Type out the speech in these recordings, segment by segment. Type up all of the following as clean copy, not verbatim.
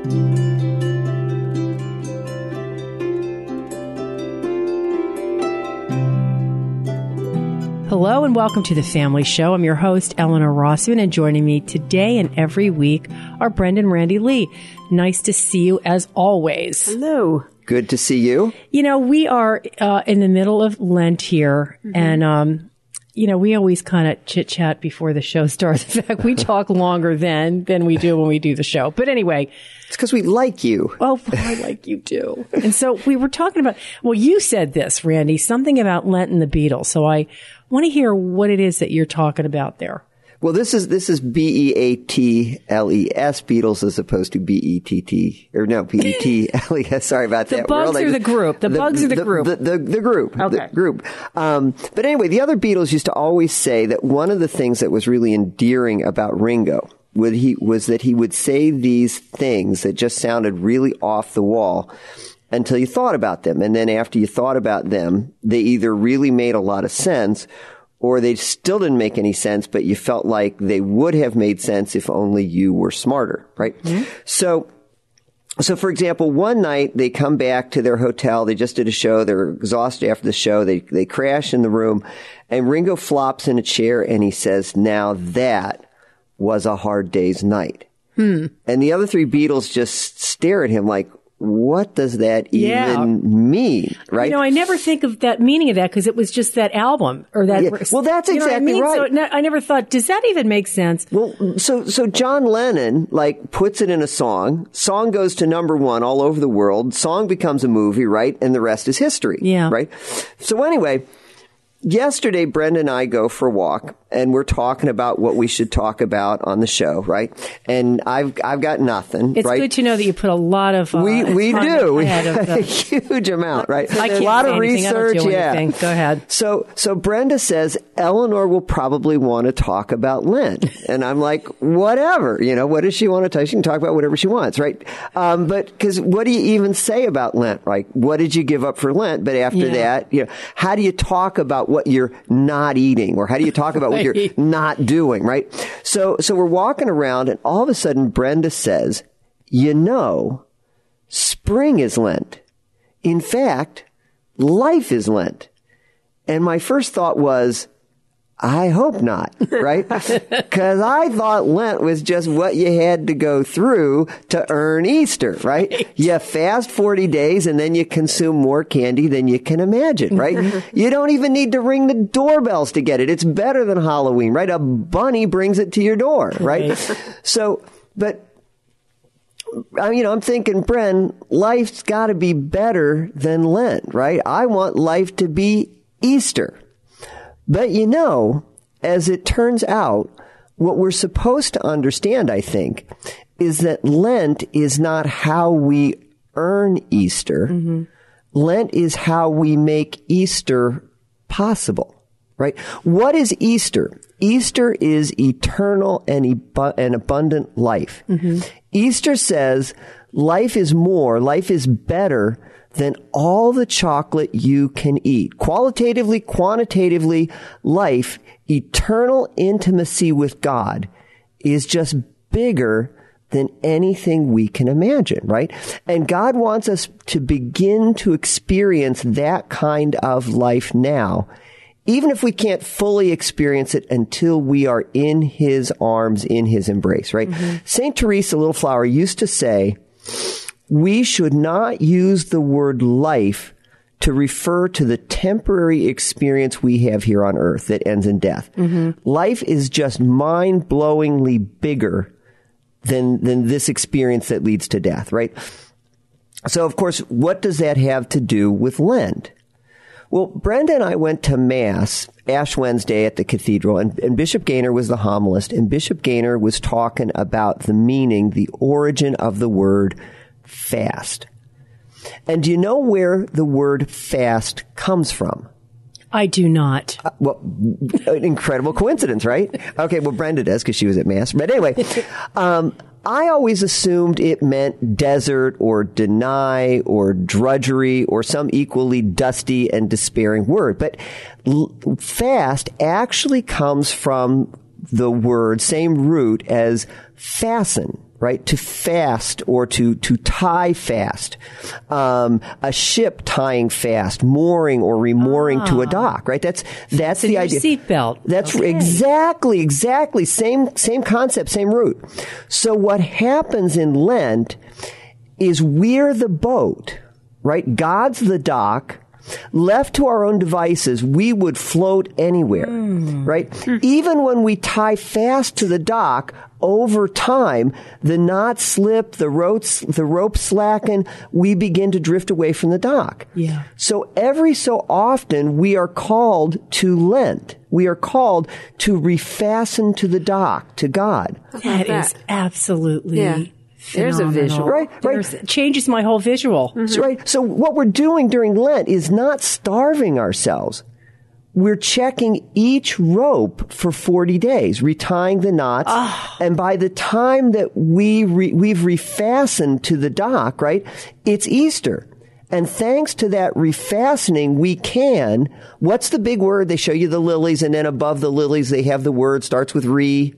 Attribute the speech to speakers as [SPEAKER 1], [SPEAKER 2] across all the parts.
[SPEAKER 1] Hello and welcome to The Family Show. I'm your host, Eleanor Rossman, and joining me today and every week are Brendan Randy Lee. Nice to see you as always.
[SPEAKER 2] Hello.
[SPEAKER 3] Good to see you.
[SPEAKER 1] You know, we are in the middle of Lent here, and we always kind of chit-chat before the show starts. In fact, we talk longer than we do when we do the show. But anyway.
[SPEAKER 3] It's because we like you.
[SPEAKER 1] Oh, I like you too. And so we were talking about, well, you said this, Randy, something about Lent and the Beatles. So I want to hear what it is that you're talking about there.
[SPEAKER 3] Well, this is Beatles, Beatles, as opposed to Betts, or no, Petles. Sorry about that.
[SPEAKER 1] The bugs are the group. The bugs are the group.
[SPEAKER 3] The group.
[SPEAKER 1] Okay.
[SPEAKER 3] The group. But anyway, the other Beatles used to always say that one of the things that was really endearing about Ringo was that he would say these things that just sounded really off the wall until you thought about them. And then after you thought about them, they either really made a lot of sense or they still didn't make any sense, but you felt like they would have made sense if only you were smarter, right? Mm-hmm. So for example, one night they come back to their hotel. They just did a show. They're exhausted after the show. They crash in the room, and Ringo flops in a chair and he says, "Now that was a hard day's night." And the other three Beatles just stare at him like, what does that even mean, right?
[SPEAKER 1] You know, I never think of that meaning of that because it was just that album or that.
[SPEAKER 3] Yeah. Well, that's exactly right.
[SPEAKER 1] So I never thought, does that even make sense?
[SPEAKER 3] Well, so John Lennon puts it in a song. Song goes to number one all over the world. Song becomes a movie, right? And the rest is history.
[SPEAKER 1] Yeah.
[SPEAKER 3] Right. So anyway, yesterday, Brenda and I go for a walk, and we're talking about what we should talk about on the show, right? And I've got nothing.
[SPEAKER 1] It's
[SPEAKER 3] right?
[SPEAKER 1] good to know that you put a lot of
[SPEAKER 3] we do
[SPEAKER 1] a
[SPEAKER 3] huge amount, right?
[SPEAKER 1] I can't
[SPEAKER 3] a lot of
[SPEAKER 1] anything.
[SPEAKER 3] research.
[SPEAKER 1] I don't do anything. Go ahead.
[SPEAKER 3] So Brenda says Eleanor will probably want to talk about Lent, and I'm like, whatever. You know, what does she want to talk? She can talk about whatever she wants, right? But because what do you even say about Lent? Like, what did you give up for Lent? But after that, you know, how do you talk about what you're not eating, or how do you talk about what you're not doing, right? So we're walking around, and all of a sudden Brenda says, you know, spring is Lent. In fact, life is Lent. And my first thought was, I hope not, right? Because I thought Lent was just what you had to go through to earn Easter, right? You fast 40 days and then you consume more candy than you can imagine, right? You don't even need to ring the doorbells to get it. It's better than Halloween, right? A bunny brings it to your door, right? So, but I'm thinking, Bren, life's got to be better than Lent, right? I want life to be Easter. But as it turns out, what we're supposed to understand, I think, is that Lent is not how we earn Easter. Mm-hmm. Lent is how we make Easter possible, right? What is Easter? Easter is eternal and abundant life. Mm-hmm. Easter says life is more, life is better than all the chocolate you can eat. Qualitatively, quantitatively, life, eternal intimacy with God is just bigger than anything we can imagine, right? And God wants us to begin to experience that kind of life now, even if we can't fully experience it until we are in His arms, in His embrace, right? Mm-hmm. St. Teresa Little Flower used to say, we should not use the word life to refer to the temporary experience we have here on earth that ends in death. Mm-hmm. Life is just mind-blowingly bigger than this experience that leads to death, right? So, of course, what does that have to do with Lent? Well, Brenda and I went to Mass, Ash Wednesday at the cathedral, and Bishop Gaynor was the homilist, and Bishop Gaynor was talking about the meaning, the origin of the word fast. And do you know where the word fast comes from?
[SPEAKER 1] I do not.
[SPEAKER 3] Well, an incredible coincidence, right? Okay, well, Brenda does because she was at Mass. But anyway, I always assumed it meant desert or deny or drudgery or some equally dusty and despairing word. But fast actually comes from the word, same root as fasten, right? To fast or to tie fast. A ship tying fast, mooring or remooring to a dock, right? That's the idea.
[SPEAKER 1] Seatbelt.
[SPEAKER 3] That's
[SPEAKER 1] okay.
[SPEAKER 3] exactly. Same concept, same root. So what happens in Lent is we're the boat, right? God's the dock. Left to our own devices, we would float anywhere, right? Even when we tie fast to the dock, over time, the knots slip, the ropes slacken, we begin to drift away from the dock.
[SPEAKER 1] Yeah.
[SPEAKER 3] So every so often, we are called to Lent. We are called to refasten to the dock, to God.
[SPEAKER 1] That is absolutely
[SPEAKER 2] There's a visual.
[SPEAKER 3] Right.
[SPEAKER 1] It changes my whole visual.
[SPEAKER 3] Right. So what we're doing during Lent is not starving ourselves. We're checking each rope for 40 days, retying the knots. And by the time that we've refastened to the dock, right, it's Easter. And thanks to that refastening, we can, what's the big word? They show you the lilies, and then above the lilies, they have the word, starts with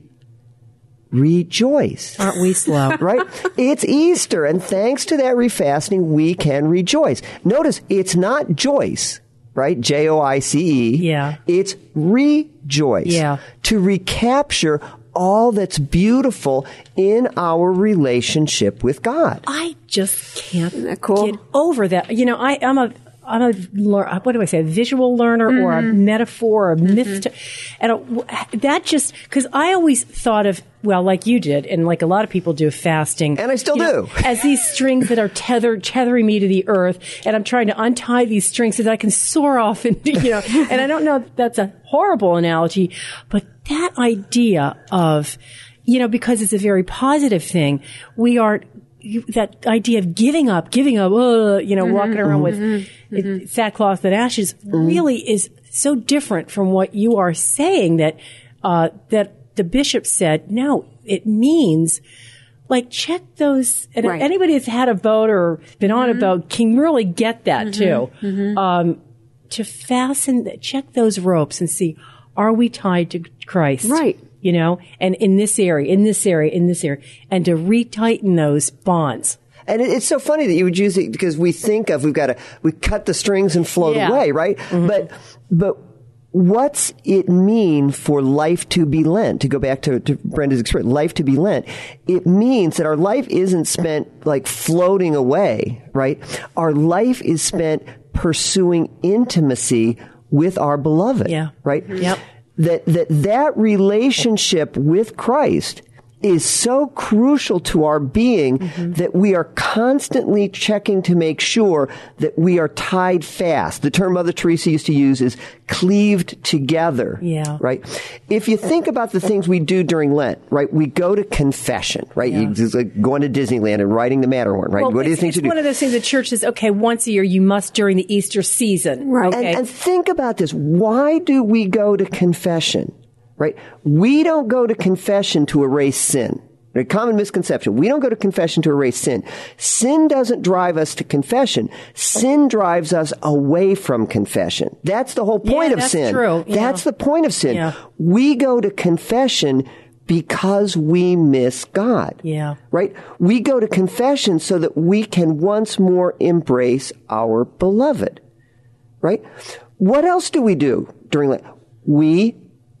[SPEAKER 3] rejoice.
[SPEAKER 1] Aren't we slow?
[SPEAKER 3] Right? It's Easter, and thanks to that refastening, we can rejoice. Notice, it's not Joyce, right? Joice.
[SPEAKER 1] Yeah.
[SPEAKER 3] It's rejoice.
[SPEAKER 1] Yeah.
[SPEAKER 3] To recapture all that's beautiful in our relationship with God.
[SPEAKER 1] I just can't
[SPEAKER 2] that cool?
[SPEAKER 1] get over that. You know, I'm a what do I say? A visual learner or a metaphor or a myth. And that just, because I always thought of, well, like you did, and like a lot of people do, fasting.
[SPEAKER 3] And I still do.
[SPEAKER 1] As these strings that are tethering me to the earth, and I'm trying to untie these strings so that I can soar off and, and I don't know if that's a horrible analogy, but that idea of, because it's a very positive thing, we are, that idea of giving up, walking around with sackcloth and ashes really is so different from what you are saying that the bishop said. No, it means like check those. And anybody that's had a boat or been on a boat can really get that too. To fasten, check those ropes and see, are we tied to Christ?
[SPEAKER 2] Right.
[SPEAKER 1] And in this area, and to retighten those bonds.
[SPEAKER 3] And it's so funny that you would use it because we think of, we cut the strings and float away, right? But what's it mean for life to be Lent? To go back to Brenda's experience, life to be Lent. It means that our life isn't spent like floating away, right? Our life is spent pursuing intimacy with our beloved, right?
[SPEAKER 1] Yep.
[SPEAKER 3] That relationship with Christ is so crucial to our being that we are constantly checking to make sure that we are tied fast. The term Mother Teresa used to use is cleaved together.
[SPEAKER 1] Yeah.
[SPEAKER 3] Right? If you think about the things we do during Lent, right? We go to confession, right?
[SPEAKER 1] Yeah.
[SPEAKER 3] It's like going to Disneyland and riding the Matterhorn, right?
[SPEAKER 1] Well,
[SPEAKER 3] what are the things you do?
[SPEAKER 1] It's one of those things the church says, okay, once a year you must during the Easter season.
[SPEAKER 2] Right.
[SPEAKER 1] Okay.
[SPEAKER 3] And think about this. Why do we go to confession? Right? We don't go to confession to erase sin. A common misconception. We don't go to confession to erase sin. Sin doesn't drive us to confession. Sin drives us away from confession. That's the whole point of
[SPEAKER 1] that's
[SPEAKER 3] sin.
[SPEAKER 1] true. Yeah.
[SPEAKER 3] That's the point of sin.
[SPEAKER 1] Yeah.
[SPEAKER 3] We go to confession because we miss God.
[SPEAKER 1] Yeah.
[SPEAKER 3] Right? We go to confession so that we can once more embrace our beloved. Right? What else do we do during Lent? We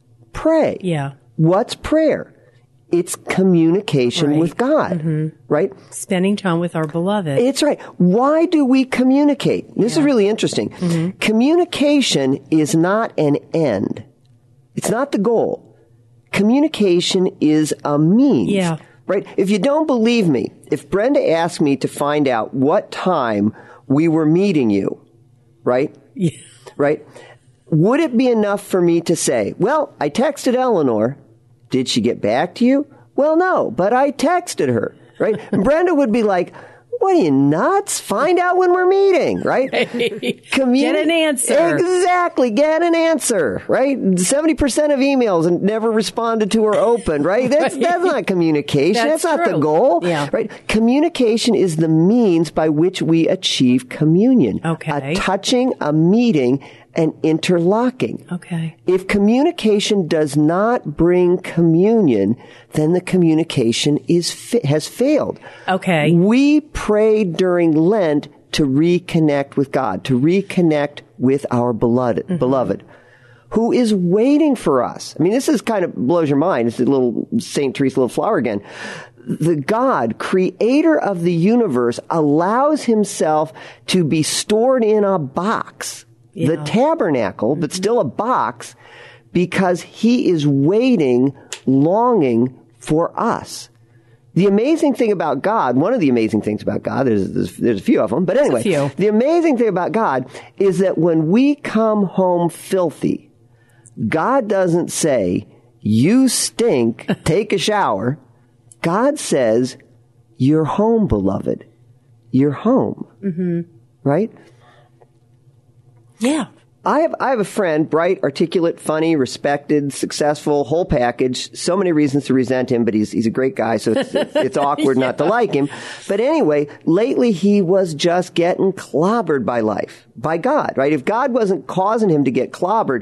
[SPEAKER 3] pray.
[SPEAKER 1] Yeah.
[SPEAKER 3] What's prayer? It's communication with God, right?
[SPEAKER 1] Spending time with our beloved.
[SPEAKER 3] It's right. Why do we communicate? This is really interesting. Communication is not an end. It's not the goal. Communication is a means.
[SPEAKER 1] Yeah.
[SPEAKER 3] Right? If you don't believe me, if Brenda asked me to find out what time we were meeting you, right?
[SPEAKER 1] Yeah.
[SPEAKER 3] Right? Would it be enough for me to say, well, I texted Eleanor. Did she get back to you? Well, no, but I texted her, right? And Brenda would be like, what are you, nuts? Find out when we're meeting, right?
[SPEAKER 1] Get an answer.
[SPEAKER 3] Exactly. Get an answer, right? 70% of emails and never responded to or opened, right? That's not communication. That's not the
[SPEAKER 1] true.
[SPEAKER 3] goal,
[SPEAKER 1] Yeah.
[SPEAKER 3] right? Communication is the means by which we achieve communion.
[SPEAKER 1] Okay.
[SPEAKER 3] A touching, a meeting, and interlocking.
[SPEAKER 1] Okay.
[SPEAKER 3] If communication does not bring communion, then the communication has failed.
[SPEAKER 1] Okay.
[SPEAKER 3] We pray during Lent to reconnect with God, to reconnect with our beloved, who is waiting for us. I mean, this is kind of blows your mind. It's a little St. Teresa, little flower again. The God, creator of the universe, allows himself to be stored in a box. The tabernacle, but still a box, because he is waiting, longing for us. The amazing thing about God, one of the amazing things about God, there's a few of them, but anyway, the amazing thing about God is that when we come home filthy, God doesn't say, you stink, take a shower. God says, you're home, beloved. You're home. Mm-hmm. Right?
[SPEAKER 1] Yeah.
[SPEAKER 3] I have a friend, bright, articulate, funny, respected, successful, whole package. So many reasons to resent him, but he's a great guy, so it's awkward not to like him. But anyway, lately he was just getting clobbered by life, by God, right? If God wasn't causing him to get clobbered,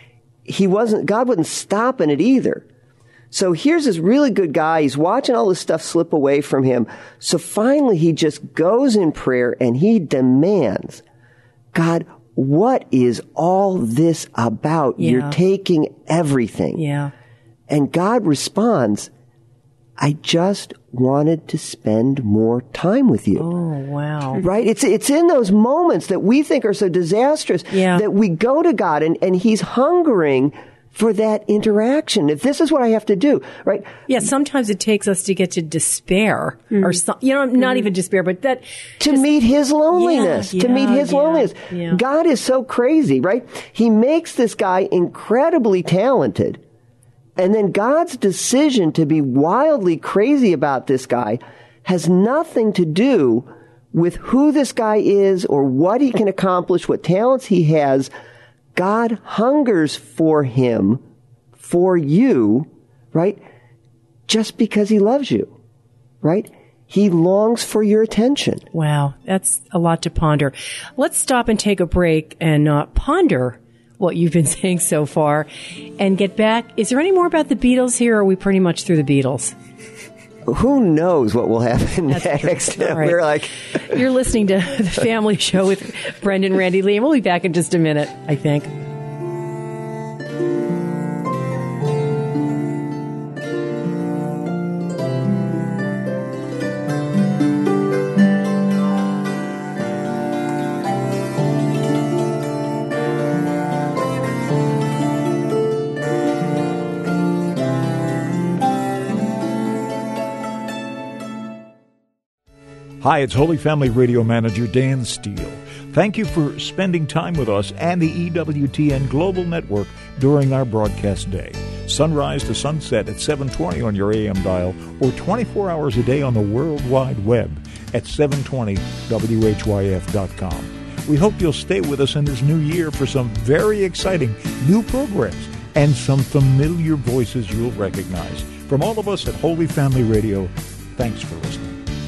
[SPEAKER 3] God wasn't stopping it either. So here's this really good guy. He's watching all this stuff slip away from him. So finally he just goes in prayer and he demands, God, what is all this about?
[SPEAKER 1] Yeah.
[SPEAKER 3] You're taking everything.
[SPEAKER 1] Yeah.
[SPEAKER 3] And God responds, I just wanted to spend more time with you.
[SPEAKER 1] Oh, wow.
[SPEAKER 3] Right? It's in those moments that we think are so disastrous that we go to God and he's hungering for that interaction. If this is what I have to do, right?
[SPEAKER 1] Yeah, sometimes it takes us to get to despair or not even despair, but that
[SPEAKER 3] to meet his loneliness, loneliness.
[SPEAKER 1] Yeah.
[SPEAKER 3] God is so crazy, right? He makes this guy incredibly talented. And then God's decision to be wildly crazy about this guy has nothing to do with who this guy is or what he can accomplish, what talents he has. God hungers for him, for you, right? Just because he loves you, right? He longs for your attention.
[SPEAKER 1] Wow, that's a lot to ponder. Let's stop and take a break and ponder what you've been saying so far and get back. Is there any more about the Beatles here, or are we pretty much through the Beatles?
[SPEAKER 3] Who knows what will happen next?
[SPEAKER 1] Right.
[SPEAKER 3] We're like,
[SPEAKER 1] you're listening to The Family Show with Brendan Randy Lee, and we'll be back in just a minute, I think.
[SPEAKER 4] Hi, it's Holy Family Radio Manager Dan Steele. Thank you for spending time with us and the EWTN Global Network during our broadcast day. Sunrise to sunset at 720 on your AM dial or 24 hours a day on the World Wide Web at 720WHYF.com. We hope you'll stay with us in this new year for some very exciting new programs and some familiar voices you'll recognize. From all of us at Holy Family Radio, thanks for listening.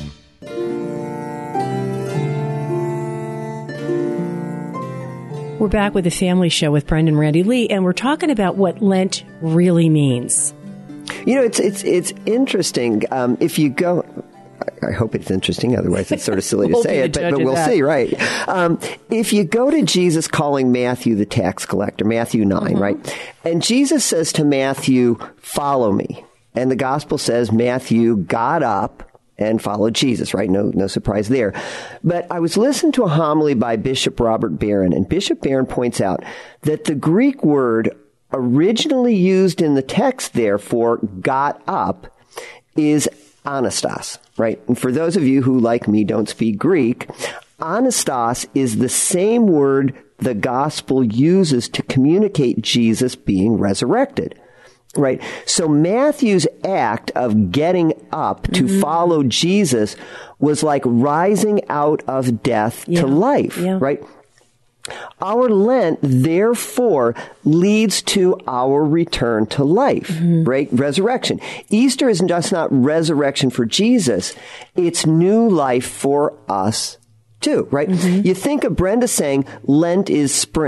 [SPEAKER 1] We're back with The Family Show with Brendan Randy Lee, and we're talking about what Lent really means.
[SPEAKER 3] You know, it's interesting. If you go, I hope it's interesting. Otherwise, it's sort of silly to say it, but we'll see, right? If you go to Jesus calling Matthew the tax collector, Matthew 9, right? And Jesus says to Matthew, "Follow me." And the gospel says Matthew got up and followed Jesus, right? No surprise there. But I was listening to a homily by Bishop Robert Barron, and Bishop Barron points out that the Greek word originally used in the text there for got up is anastas, right? And for those of you who, like me, don't speak Greek, anastas is the same word the gospel uses to communicate Jesus being resurrected. Right. So Matthew's act of getting up to follow Jesus was like rising out of death to life. Yeah. Right. Our Lent, therefore, leads to our return to life, right? Resurrection. Easter isn't just not resurrection for Jesus. It's new life for us too, right? You think of Brenda saying Lent is spring.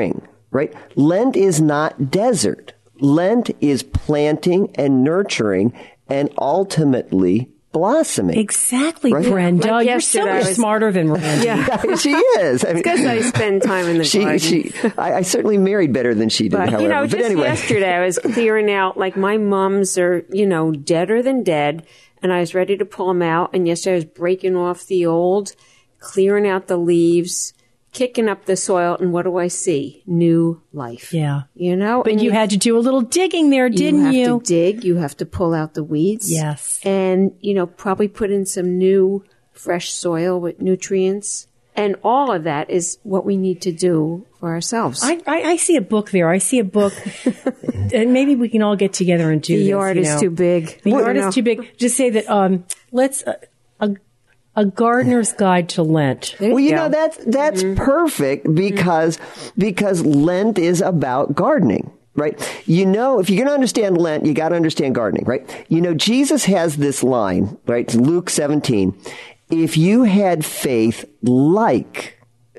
[SPEAKER 3] right? Lent is not desert. Lent is planting and nurturing and ultimately blossoming.
[SPEAKER 1] Exactly,
[SPEAKER 3] Right?
[SPEAKER 1] Brenda.
[SPEAKER 2] Like
[SPEAKER 1] You're so
[SPEAKER 2] yesterday,
[SPEAKER 1] much
[SPEAKER 2] I was-
[SPEAKER 1] smarter than Randy.
[SPEAKER 2] Yeah.
[SPEAKER 3] She is. I mean,
[SPEAKER 2] Because I spend time in the garden.
[SPEAKER 3] I certainly married better than she did,
[SPEAKER 2] But,
[SPEAKER 3] however.
[SPEAKER 2] you know,
[SPEAKER 3] but
[SPEAKER 2] just
[SPEAKER 3] anyway.
[SPEAKER 2] yesterday I was clearing out, like, my mums are, you know, deader than dead, and I was ready to pull them out. And yesterday I was breaking off the old, clearing out the leaves, kicking up the soil, and what do I see? New life.
[SPEAKER 1] Yeah.
[SPEAKER 2] You know?
[SPEAKER 1] But
[SPEAKER 2] And
[SPEAKER 1] you had to do a little digging there, didn't you?
[SPEAKER 2] You have to dig. You have to pull out the weeds.
[SPEAKER 1] Yes.
[SPEAKER 2] And, you know, probably put in some new, fresh soil with nutrients. And all of that is what we need to do for ourselves.
[SPEAKER 1] I see a book there. I see a book, and maybe we can all get together and do
[SPEAKER 2] The
[SPEAKER 1] this.
[SPEAKER 2] yard
[SPEAKER 1] you
[SPEAKER 2] is
[SPEAKER 1] know.
[SPEAKER 2] too big.
[SPEAKER 1] The
[SPEAKER 2] You
[SPEAKER 1] yard
[SPEAKER 2] know.
[SPEAKER 1] is too big. Just say that. Let's a gardener's guide to Lent.
[SPEAKER 2] There
[SPEAKER 3] Well, you
[SPEAKER 2] go.
[SPEAKER 3] know, that's perfect because Lent is about gardening. Right? You know, if you're going to understand Lent, you got to understand gardening, right? You know, Jesus has this line, right? It's Luke 17. If you had faith like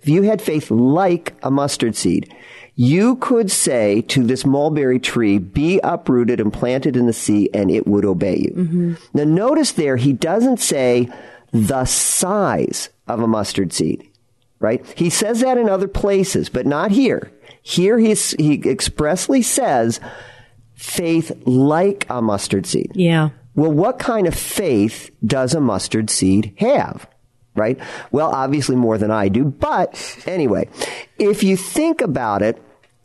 [SPEAKER 3] a mustard seed, you could say to this mulberry tree, be uprooted and planted in the sea, and it would obey you. Mm-hmm. Now, notice there, he doesn't say the size of a mustard seed, right? He says that in other places, but not here. Here he expressly says faith like a mustard seed.
[SPEAKER 1] Yeah.
[SPEAKER 3] Well, what kind of faith does a mustard seed have? Right? Well, obviously more than I do. But anyway, if you think about it,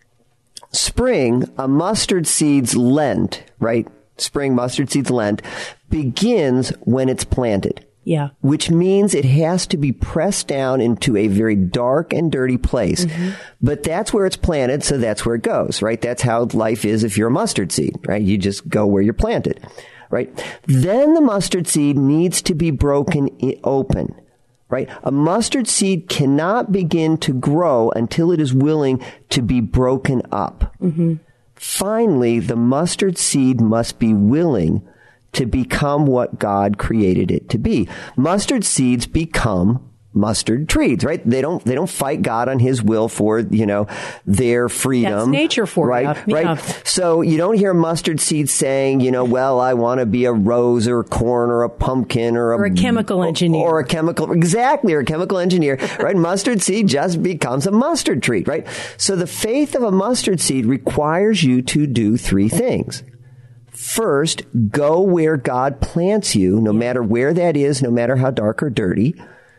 [SPEAKER 3] spring, a mustard seed's Lent, right? Spring mustard seed's Lent begins when it's planted.
[SPEAKER 1] Yeah.
[SPEAKER 3] Which means it has to be pressed down into a very dark and dirty place. Mm-hmm. But that's where it's planted, so that's where it goes, right? That's how life is if you're a mustard seed, right? You just go where you're planted, right? Then the mustard seed needs to be broken open, right? A mustard seed cannot begin to grow until it is willing to be broken up. Mm-hmm. Finally, the mustard seed must be willing to become what God created it to be. Mustard seeds become mustard trees, right? They don't fight God on his will for, you know, their freedom.
[SPEAKER 1] That's nature for
[SPEAKER 3] right?
[SPEAKER 1] you.
[SPEAKER 3] Right.
[SPEAKER 1] Yeah.
[SPEAKER 3] So you don't hear mustard seeds saying, you know, well, I want to be a rose or a corn or a pumpkin or
[SPEAKER 1] a chemical engineer.
[SPEAKER 3] Or a chemical engineer, right? Mustard seed just becomes a mustard tree, right? So the faith of a mustard seed requires you to do three things. First, go where God plants you, no matter where that is, no matter how dark or dirty.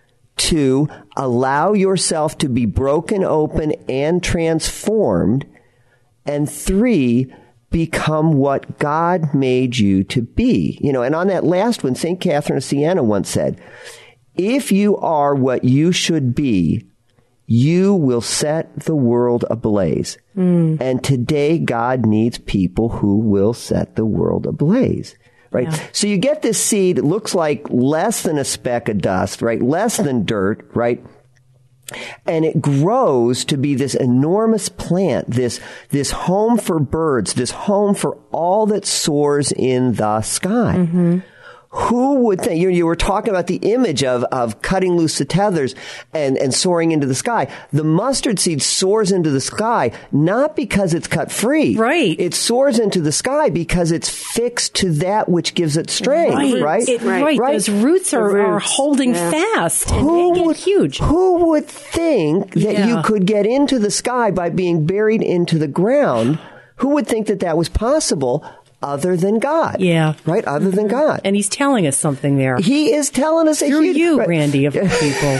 [SPEAKER 3] 2, allow yourself to be broken open and transformed. And 3, become what God made you to be. You know, and on that last one, St. Catherine of Siena once said, if you are what you should be, you will set the world ablaze. And today, God needs people who will set the world ablaze. Right? Yeah. So you get this seed, it looks like less than a speck of dust, right? Less than dirt, right? And it grows to be this enormous plant, this home for birds, this home for all that soars in the sky. Mm-hmm. Who would think, you were talking about the image of cutting loose the tethers and soaring into the sky. The mustard seed soars into the sky, not because it's cut free.
[SPEAKER 1] Right.
[SPEAKER 3] It soars into the sky because it's fixed to that which gives it strength. Right.
[SPEAKER 1] Right. Those roots are holding fast and they get huge.
[SPEAKER 3] Who would think that you could get into the sky by being buried into the ground? Who would think that was possible? Other than God.
[SPEAKER 1] Yeah.
[SPEAKER 3] Right? Other than God.
[SPEAKER 1] And he's telling us something there.
[SPEAKER 3] He is telling us
[SPEAKER 1] through you, right. Randy, of people.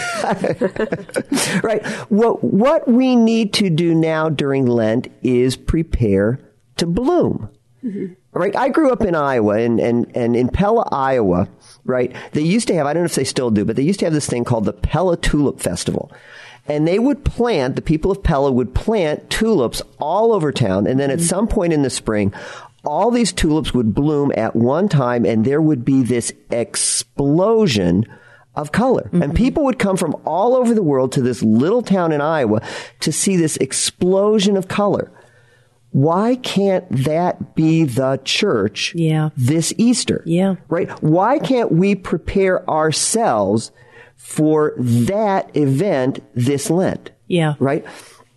[SPEAKER 3] Right. What we need to do now during Lent is prepare to bloom. Mm-hmm. Right? I grew up in Iowa and in Pella, Iowa, right? They used to have, I don't know if they still do, but they used to have this thing called the Pella Tulip Festival. And they would the people of Pella would plant tulips all over town. And then at some point in the spring, all these tulips would bloom at one time, and there would be this explosion of color. Mm-hmm. And people would come from all over the world to this little town in Iowa to see this explosion of color. Why can't that be the church this Easter?
[SPEAKER 1] Yeah.
[SPEAKER 3] Right? Why can't we prepare ourselves for that event this Lent?
[SPEAKER 1] Yeah.
[SPEAKER 3] Right?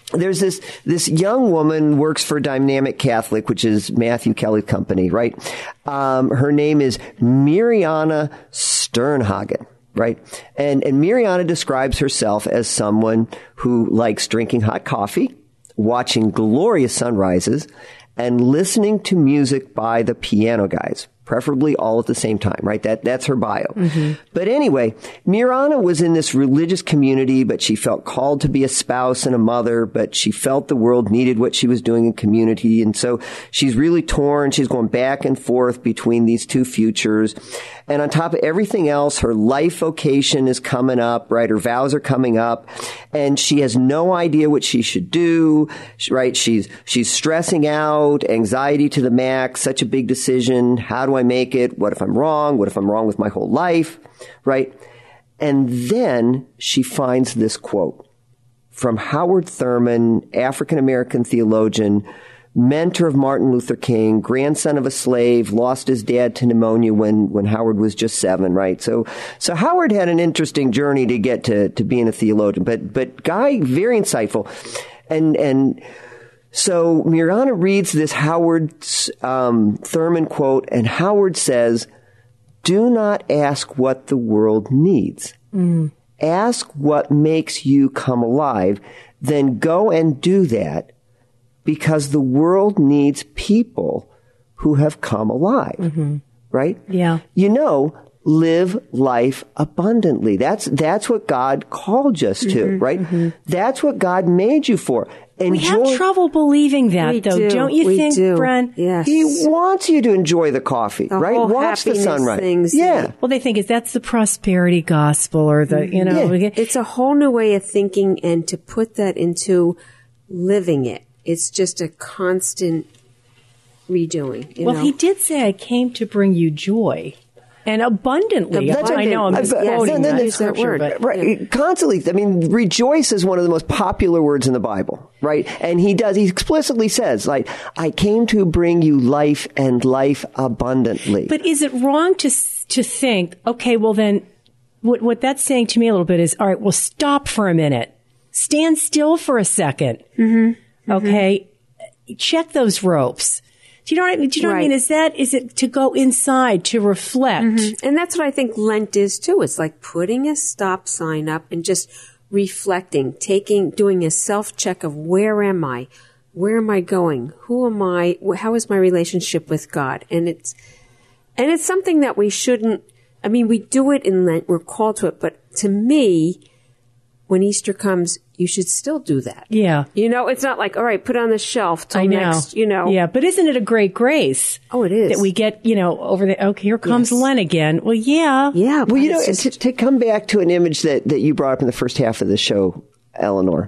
[SPEAKER 3] there's this young woman works for Dynamic Catholic, which is Matthew Kelly's company, right? Her name is Mirjana Sternhagen, right? And Mirjana describes herself as someone who likes drinking hot coffee, watching glorious sunrises, and listening to music by the Piano Guys. Preferably all at the same time, right? That's her bio. But anyway, Mirjana was in this religious community, but she felt called to be a spouse and a mother, but she felt the world needed what she was doing in community. And so she's really torn. She's going back and forth between these two futures. And on top of everything else, her life vocation is coming up, right? Her vows are coming up, and she has no idea what she should do, right? She's stressing out, anxiety to the max, such a big decision. How do I make it? What if I'm wrong? What if I'm wrong with my whole life? Right? And then she finds this quote from Howard Thurman, African-American theologian, mentor of Martin Luther King, grandson of a slave, lost his dad to pneumonia when Howard was just 7, right? So Howard had an interesting journey to get to being a theologian, but Guy, very insightful. And so Mirjana reads this Howard Thurman quote, and Howard says, "Do not ask what the world needs. Ask what makes you come alive. Then go and do that, because the world needs people who have come alive." Right?
[SPEAKER 1] Yeah.
[SPEAKER 3] Live life abundantly. That's what God called us to, right? That's what God made you for.
[SPEAKER 1] We have trouble believing that, though. Don't you think, Bren?
[SPEAKER 2] Yes.
[SPEAKER 3] He wants you to enjoy the coffee,
[SPEAKER 2] The
[SPEAKER 3] right?
[SPEAKER 2] whole
[SPEAKER 3] Watch the sunrise.
[SPEAKER 2] things.
[SPEAKER 3] Yeah.
[SPEAKER 1] Well, they think that's the prosperity gospel, or the,
[SPEAKER 2] It's a whole new way of thinking, and to put that into living it, it's just a constant redoing. You know?
[SPEAKER 1] He did say, "I came to bring you joy." And abundantly. I know I'm quoting that scripture, but
[SPEAKER 3] right, constantly. I mean, rejoice is one of the most popular words in the Bible, right? And he explicitly says, like, "I came to bring you life and life abundantly."
[SPEAKER 1] But is it wrong to think, okay, well then, what that's saying to me a little bit is, all right, well, stop for a minute. Stand still for a second. Okay? Check those ropes. Do you know what I mean? Do you know what I mean? Is it to go inside, to reflect?
[SPEAKER 2] And that's what I think Lent is too. It's like putting a stop sign up and just reflecting, doing a self-check of where am I? Where am I going? Who am I? How is my relationship with God? And it's something that we shouldn't, we do it in Lent, we're called to it, but to me, when Easter comes, you should still do that.
[SPEAKER 1] Yeah.
[SPEAKER 2] It's not like, all right, put it on the shelf till next,
[SPEAKER 1] Yeah, but isn't it a great grace?
[SPEAKER 2] Oh, it is.
[SPEAKER 1] That we get, over the, okay, here comes Lent again. Well, yeah.
[SPEAKER 2] Yeah.
[SPEAKER 3] Well, to come back to an image that you brought up in the first half of the show, Eleanor,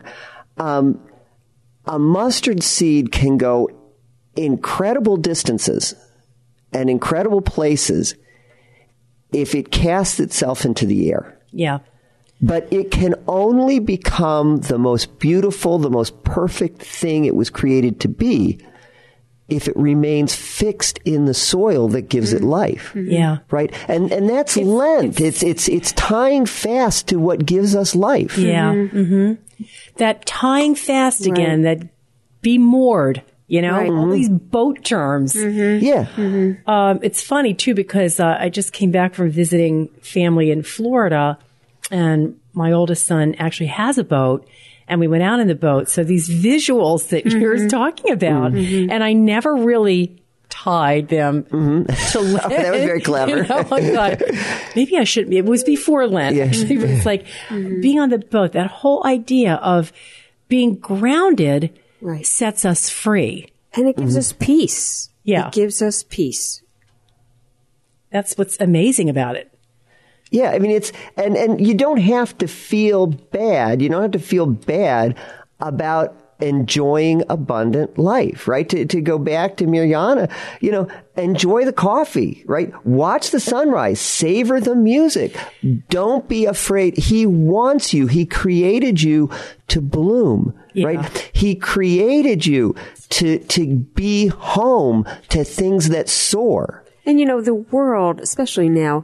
[SPEAKER 3] a mustard seed can go incredible distances and incredible places if it casts itself into the air.
[SPEAKER 1] Yeah.
[SPEAKER 3] But it can only become the most beautiful, the most perfect thing it was created to be if it remains fixed in the soil that gives it life.
[SPEAKER 1] Yeah.
[SPEAKER 3] Right? And that's Lent. It's tying fast to what gives us life.
[SPEAKER 1] Yeah. That tying fast again, that be moored, all these boat terms.
[SPEAKER 3] Yeah.
[SPEAKER 1] It's funny too, because I just came back from visiting family in Florida, and my oldest son actually has a boat, and we went out in the boat. So these visuals that you're talking about, and I never really tied them to Lent.
[SPEAKER 3] Oh, that was very clever.
[SPEAKER 1] I thought, maybe I shouldn't be. It was before Lent, actually, but it's like being on the boat, that whole idea of being grounded sets us free.
[SPEAKER 2] And it gives us peace.
[SPEAKER 1] Yeah.
[SPEAKER 2] It gives us peace.
[SPEAKER 1] That's what's amazing about it.
[SPEAKER 3] Yeah, it's, and you don't have to feel bad. You don't have to feel bad about enjoying abundant life, right? To go back to Mirjana, enjoy the coffee, right? Watch the sunrise, savor the music. Don't be afraid. He wants you. He created you to bloom, right? He created you to be home to things that soar.
[SPEAKER 2] And the world, especially now,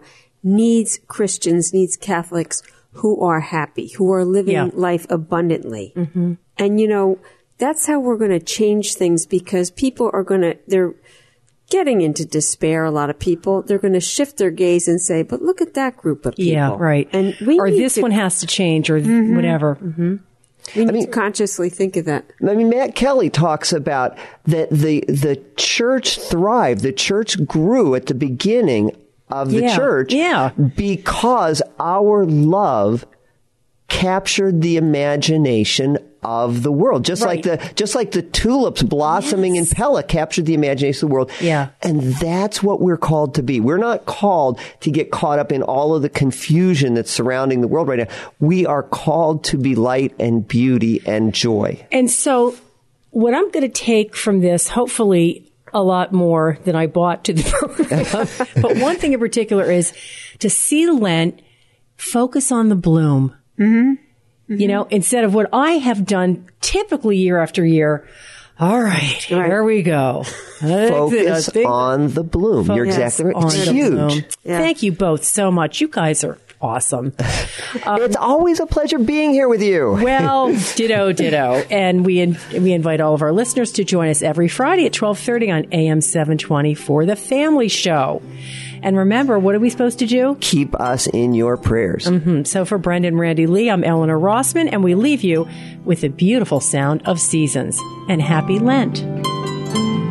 [SPEAKER 2] needs Christians, needs Catholics who are happy, who are living
[SPEAKER 1] Yeah.
[SPEAKER 2] life abundantly. And, you know, that's how we're going to change things, because people are they're getting into despair, a lot of people. They're going to shift their gaze and say, but look at that group of people.
[SPEAKER 1] Yeah, right.
[SPEAKER 2] And we
[SPEAKER 1] or
[SPEAKER 2] need
[SPEAKER 1] this
[SPEAKER 2] to,
[SPEAKER 1] one has to change, or whatever.
[SPEAKER 2] we need to consciously think of that.
[SPEAKER 3] I mean, Matt Kelly talks about that the church thrived, the church grew at the beginning of the church because our love captured the imagination of the world, just like the tulips blossoming in Pella captured the imagination of the world.
[SPEAKER 1] Yeah.
[SPEAKER 3] And that's what we're called to be. We're not called to get caught up in all of the confusion that's surrounding the world right now. We are called to be light and beauty and joy.
[SPEAKER 1] And so what I'm going to take from this, hopefully a lot more than I bought to the program, but one thing in particular is to see Lent, focus on the bloom. You know, instead of what I have done typically year after year. All right, here we go.
[SPEAKER 3] Focus on the bloom. You're exactly right. It's huge.
[SPEAKER 2] Yeah.
[SPEAKER 1] Thank you both so much. You guys are awesome.
[SPEAKER 3] It's always a pleasure being here with you.
[SPEAKER 1] Well, ditto. And we invite all of our listeners to join us every Friday at 12:30 on AM 720 for The Family Show. And remember, what are we supposed to do?
[SPEAKER 3] Keep us in your prayers.
[SPEAKER 1] So for Brendan Randy Lee, I'm Eleanor Rossman, and we leave you with the beautiful sound of seasons. And happy Lent.